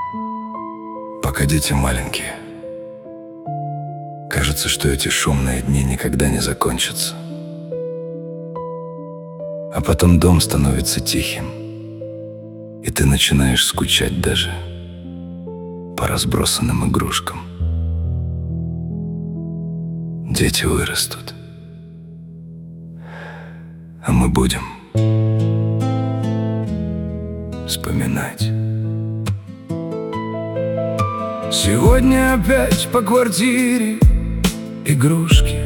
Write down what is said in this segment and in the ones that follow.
Пока дети маленькие, кажется, что эти шумные дни никогда не закончатся. А потом дом становится тихим, и ты начинаешь скучать даже по разбросанным игрушкам. Дети вырастут, а мы будем вспоминать. Сегодня опять по квартире игрушки.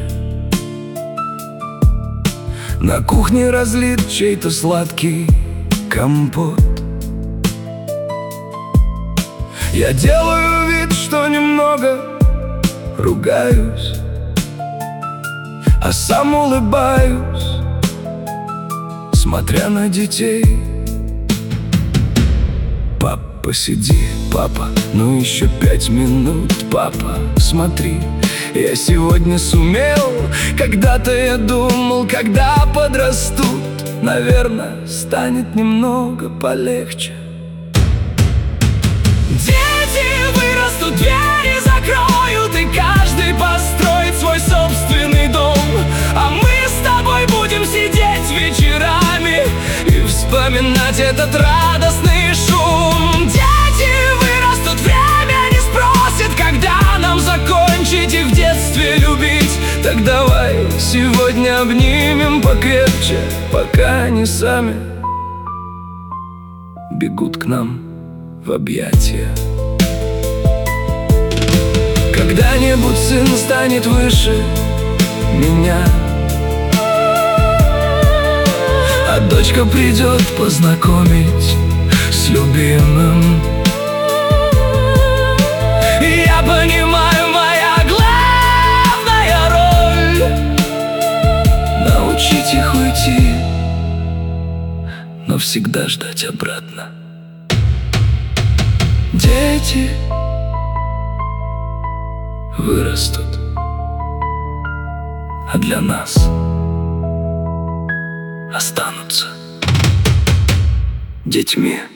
На кухне разлит чей-то сладкий компот. Я делаю вид, что немного ругаюсь, а сам улыбаюсь, смотря на детей. Папа, сиди, папа, ну еще 5 минут, папа, смотри. Я сегодня сумел, когда-то я думал, когда подрастут, наверное, станет немного полегче. Дети вырастут, двери закроют, и каждый построит свой собственный дом. А мы с тобой будем сидеть вечерами и вспоминать этот радостный шум. Дети вырастут, время не спросит, когда нам закончить и в детстве любить. Так давай сегодня обнимем покрепче, пока они сами бегут к нам в объятия. Когда-нибудь сын станет выше меня, а дочка придет познакомить с любимым. И я понимаю, моя главная роль — научить их уйти, но всегда ждать обратно. Дети вырастут, а для нас останутся детьми.